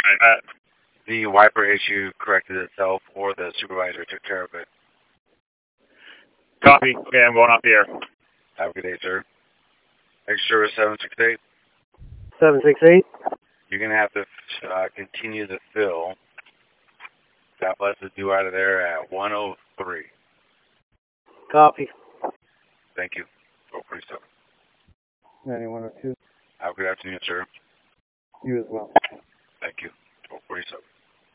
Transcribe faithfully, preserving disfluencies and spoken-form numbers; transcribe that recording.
right, uh, The wiper issue corrected itself, or the supervisor took care of it. copy. Okay, I'm going off the air. Have a good day, sir. Extra seven six eight. seven six eight. You're going to have to uh, continue the fill. God bless us due out of there at one oh three. Copy. Thank you. twelve forty-seven. ninety-one oh two. Have a good afternoon, sir. You as well. Thank you. twelve forty-seven.